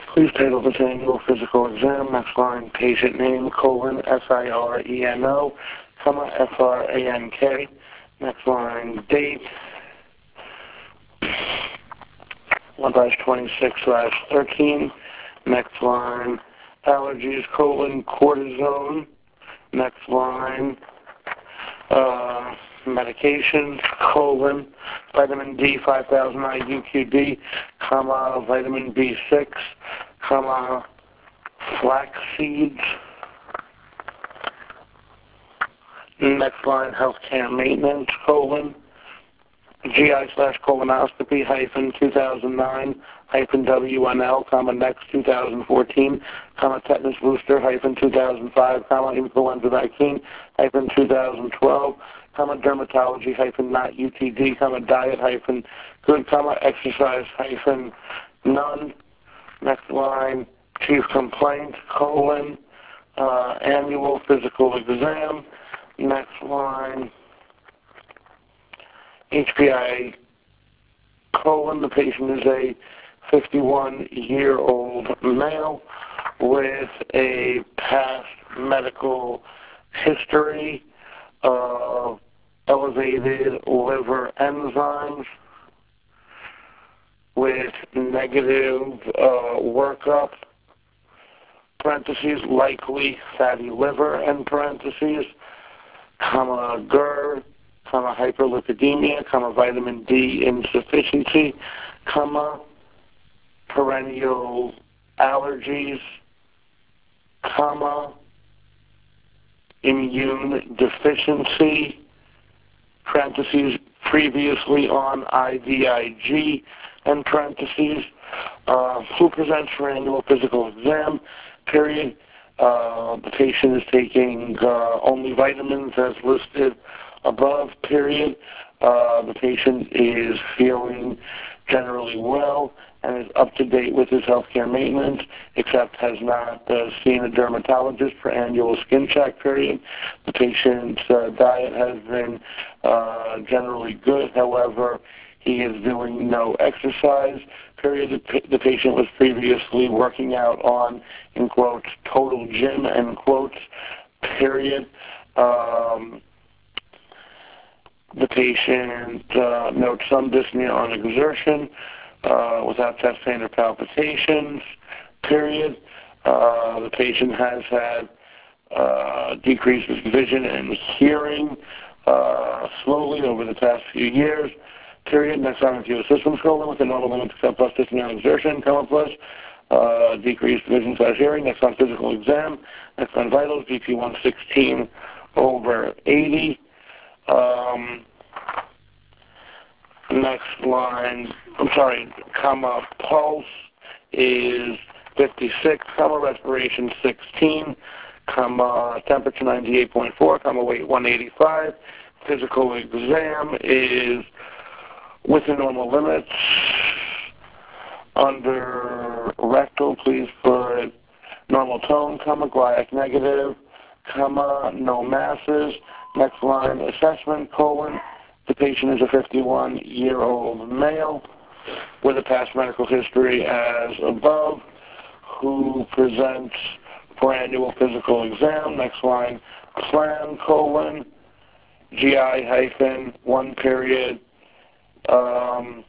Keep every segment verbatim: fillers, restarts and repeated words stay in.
Please title this annual physical exam. Next line, patient name, colon, S I R E N O, comma, F R A N K. Next line, date, one twenty-six slash thirteen. Next line, allergies, colon, cortisone. Next line, uh, medications, colon, vitamin D five thousand I U Q D, comma, vitamin B six, comma, flax seeds. Next line, healthcare maintenance, colon, G I slash colonoscopy hyphen two thousand nine hyphen W N L, comma, next two thousand fourteen, comma, tetanus booster hyphen two thousand five, comma, influenza vaccine hyphen two thousand twelve, comma, dermatology hyphen not U T D, comma, diet hyphen good, comma, exercise hyphen none. Next line, chief complaint, colon, uh, annual physical exam. Next line, H P I, colon, the patient is a fifty-one-year-old male with a past medical history of elevated liver enzymes with negative uh, workup, parentheses, likely fatty liver, end parentheses, comma, GERD, comma, hyperlipidemia, comma, vitamin D insufficiency, comma, perennial allergies, comma, immune deficiency, parentheses, previously on I V I G, and parentheses, uh, who presents for annual physical exam, period. Uh, the patient is taking uh, only vitamins as listed above, period. Uh, the patient is feeling generally well and is up to date with his healthcare maintenance, except has not uh, seen a dermatologist for annual skin check, period. The patient's uh, diet has been uh, generally good. However, he is doing no exercise, period. The, the patient was previously working out on, in quotes, total gym, end quotes, period. Um, the patient uh, notes some dyspnea on exertion uh, without chest pain or palpitations, period. Uh, the patient has had uh, decreases vision and hearing uh, slowly over the past few years, period. Next on review system colon with a normal limit to plus dyspnea on exertion, comma, plus uh, decreased vision slash hearing. Next on physical exam. Next on vitals, B P one sixteen over eighty. Um, next line, I'm sorry, comma, pulse is fifty-six, comma, respiration sixteen, comma, temperature ninety-eight point four, comma, weight one eighty-five. Physical exam is within normal limits. Under rectal, please put normal tone, comma, guaiac negative, comma, no masses. Next line, assessment, colon, the patient is a fifty-one-year-old male with a past medical history as above, who presents for annual physical exam. Next line, plan, colon, G I hyphen, one period, um,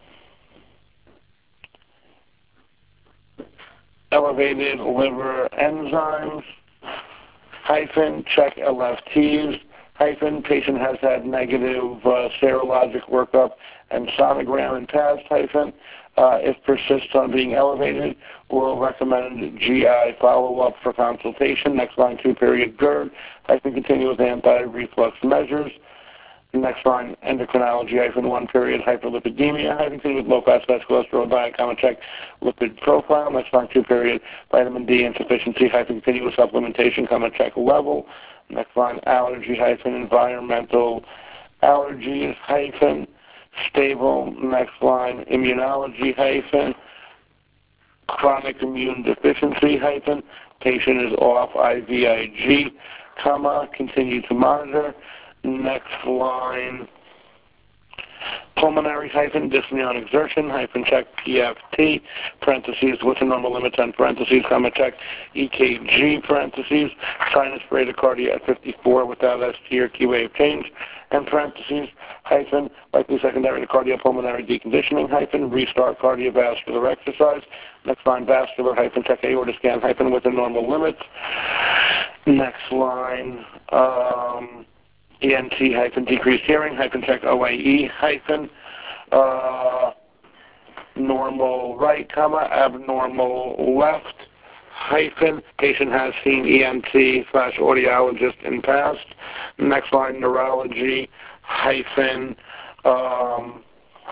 elevated liver enzymes, hyphen, check L F Ts, hyphen, patient has had negative uh, serologic workup and sonogram in past, hyphen, uh, if persists on being elevated, we'll recommend G I follow-up for consultation. Next line, two period GERD, hyphen, continue with anti-reflux measures. Next line, endocrinology, hyphen, one period, hyperlipidemia, hyphen, continue with low-fat fast cholesterol diet, comma, check lipid profile. Next line, two period, vitamin D insufficiency, hyphen, continue with supplementation, comma, check level. Next line, allergy, hyphen, environmental allergies, hyphen, stable. Next line, immunology, hyphen, chronic immune deficiency, hyphen, patient is off I V I G, comma, continue to monitor. Next line, pulmonary hyphen dyspnea on exertion hyphen check P F T parentheses with the normal limits and parentheses comma check E K G parentheses sinus bradycardia at fifty-four without S T or T wave change and parentheses hyphen likely secondary to cardiopulmonary deconditioning hyphen restart cardiovascular exercise. Next line vascular hyphen check aorta scan hyphen with the normal limits. Next line um, E N T hyphen decreased hearing hyphen check O A E hyphen uh, normal right comma abnormal left hyphen patient has seen E N T slash audiologist in past. Next line neurology hyphen um,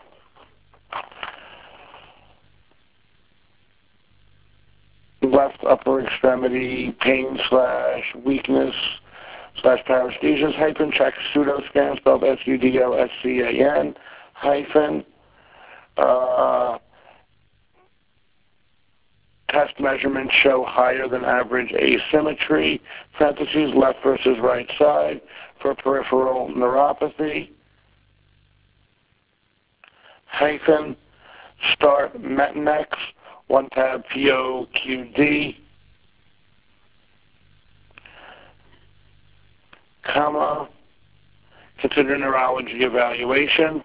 left upper extremity pain slash weakness slash paresthesias hyphen check pseudoscan spelled S U D O S C A N hyphen uh, test measurements show higher than average asymmetry parentheses left versus right side for peripheral neuropathy hyphen start Metnex one tab P O Q D comma consider neurology evaluation.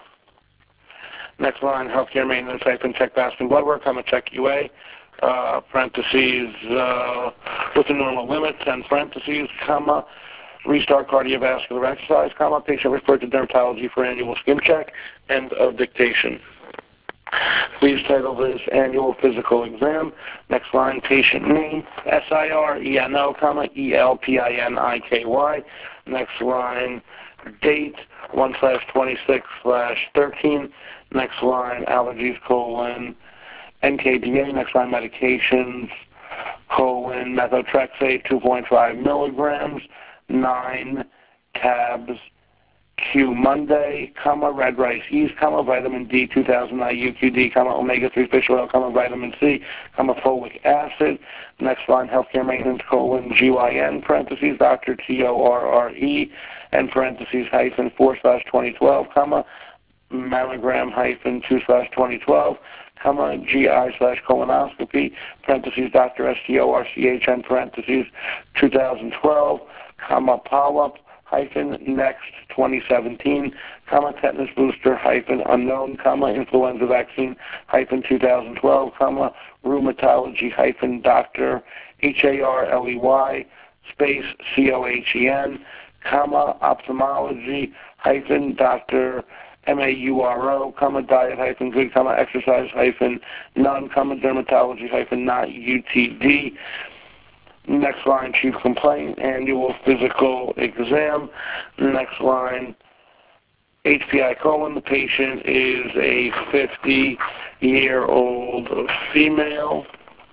Next line healthcare maintenance hyphen check fasting blood work comma check U A uh, parentheses uh, with the normal limits and parentheses comma restart cardiovascular exercise comma patient referred to dermatology for annual skin check end of dictation. Please title this annual physical exam. Next line, patient name, S I R E N O, comma, E L P I N I K Y. Next line, date, one slash twenty-six slash thirteen. Next line, allergies, colon, N K D A. Next line, medications, colon, methotrexate, two point five milligrams, nine tabs, Q Monday, comma, red rice yeast, comma, vitamin D, two thousand I U Q D, comma, omega three fish oil, comma, vitamin C, comma, folic acid. Next line, healthcare maintenance, colon, G Y N, parentheses, Doctor T O R R E, and parentheses, hyphen, four slash twenty twelve, comma, mammogram, hyphen, two slash twenty twelve, comma, G I slash colonoscopy, parentheses, Doctor S T O R C H N, parentheses, two thousand twelve, comma, polyp, hyphen, next, twenty seventeen, comma, tetanus booster, hyphen, unknown, comma, influenza vaccine, hyphen, two thousand twelve, comma, rheumatology, hyphen, doctor, H A R L E Y, space, C O H E N, comma, ophthalmology, hyphen, doctor, M A U R O, comma, diet, hyphen, good, comma, exercise, hyphen, none, comma, dermatology, hyphen, not U T D. Next line, chief complaint, annual physical exam. Next line, H P I colon, the patient is a fifty-year-old female.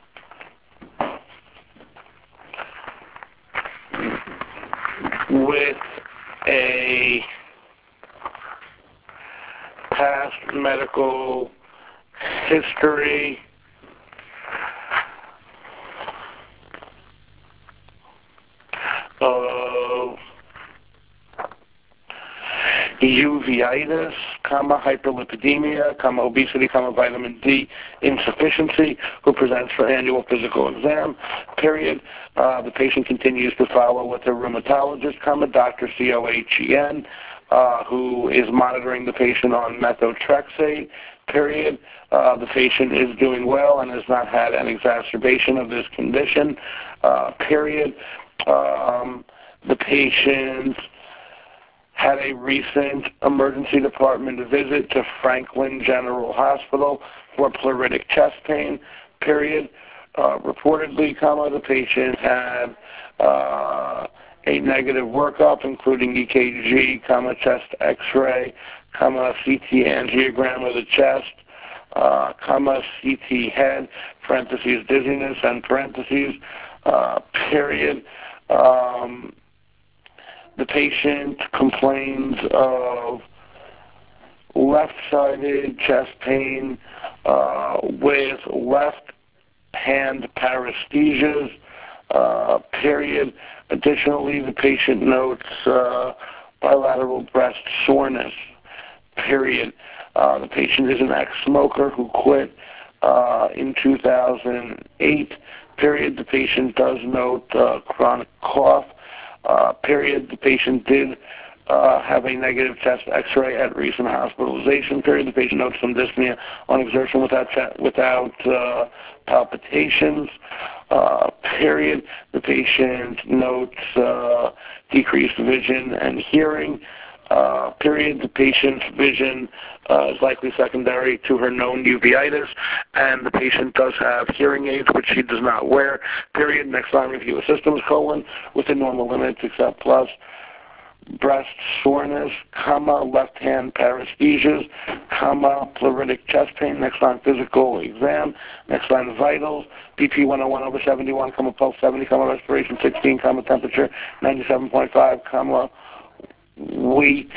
With a past medical history of uveitis, comma, hyperlipidemia, comma, obesity, comma, vitamin D insufficiency, who presents for annual physical exam, period. Uh, the patient continues to follow with a rheumatologist, comma, Doctor C O H E N, uh, who is monitoring the patient on methotrexate, period. Uh, the patient is doing well and has not had an exacerbation of this condition, uh, period. Um, the patient had a recent emergency department visit to Franklin General Hospital for pleuritic chest pain, period. Uh, reportedly, comma, the patient had uh, a negative workup, including E K G, comma, chest X-ray, comma, C T angiogram of the chest, uh, comma, C T head, parentheses, dizziness, and parentheses, uh, period. Um, the patient complains of left-sided chest pain uh, with left hand paresthesias, uh, period. Additionally, the patient notes uh, bilateral breast soreness, period. Uh, the patient is an ex-smoker who quit uh, in two thousand eight, period. The patient does note uh, chronic cough, uh, period. The patient did uh, have a negative chest x-ray at recent hospitalization, period. The patient notes some dyspnea on exertion without, without uh, palpitations, uh, period. The patient notes uh, decreased vision and hearing, Uh, period. The patient's vision uh, is likely secondary to her known uveitis, and the patient does have hearing aids, which she does not wear, period. Next line, review of systems, colon, within normal limits, except plus breast soreness, comma, left hand paresthesias, comma, pleuritic chest pain. Next line, physical exam. Next line, vitals, B P one oh one over seventy-one, comma, pulse seventy, comma, respiration sixteen, comma, temperature ninety-seven point five, comma, weight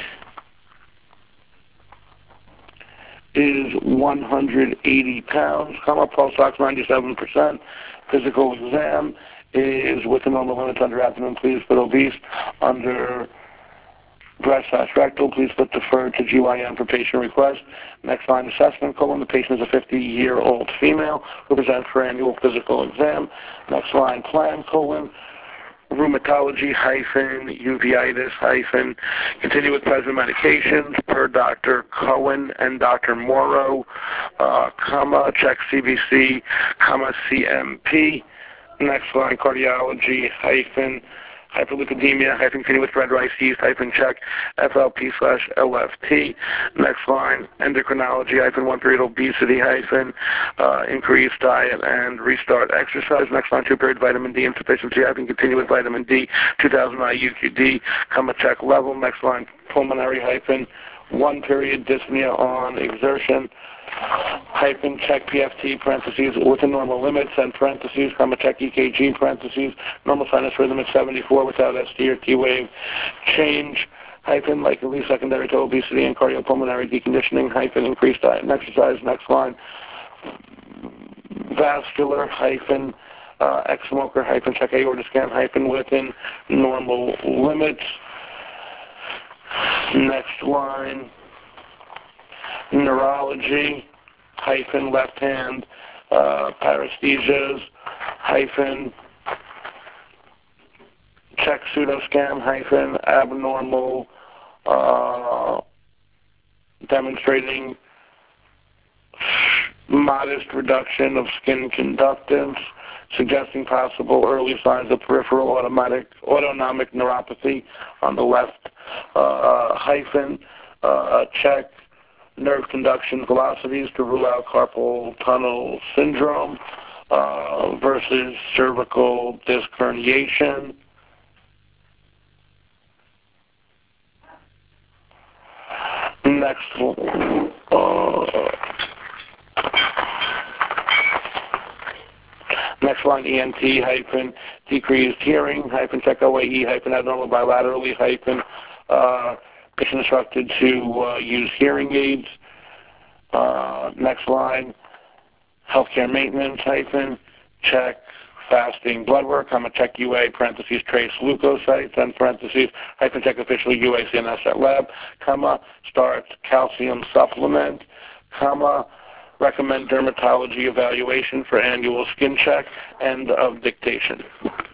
is one hundred eighty pounds, comma, pulse ox ninety-seven percent, physical exam is within normal limits under abdomen, please put obese, under breast slash rectal, please put deferred to G Y N for patient request. Next line, assessment, colon, the patient is a fifty-year-old female who presents for annual physical exam. Next line, plan, colon, rheumatology hyphen uveitis hyphen continue with present medications per Doctor Cohen and Doctor Morrow, uh, comma, check C B C, comma, C M P. Next line, cardiology hyphen hyperlipidemia hyphen continue with red rice yeast hyphen check F L P slash L F T. Next line, endocrinology hyphen one period obesity hyphen uh, increased diet and restart exercise. Next line, two period vitamin D insufficiency hyphen continue with vitamin D two thousand I U Q D, comma, check level. Next line, pulmonary hyphen one period dyspnea on exertion hyphen check P F T parentheses within normal limits and parentheses, comma, check E K G parentheses normal sinus rhythm at seventy-four without S T or T wave change hyphen likely secondary to obesity and cardiopulmonary deconditioning hyphen increased diet and exercise. Next line, vascular hyphen uh, ex-smoker hyphen check aorta scan hyphen within normal limits. Next line, neurology hyphen left hand uh, paresthesias hyphen check pseudoscan hyphen abnormal uh, demonstrating modest reduction of skin conductance, suggesting possible early signs of peripheral automatic autonomic neuropathy on the left uh, hyphen uh, check nerve conduction velocities to rule out carpal tunnel syndrome uh, versus cervical disc herniation. Next, uh, next line, E N T hyphen decreased hearing hyphen check O A E hyphen abnormal bilaterally hyphen uh, patient instructed to uh, use hearing aids. Uh, next line, healthcare maintenance hyphen check fasting blood work, comma, check U A, parentheses, trace leukocytes, and parentheses, hyphen check official U A C N S at lab, comma, start calcium supplement, comma, recommend dermatology evaluation for annual skin check, end of dictation.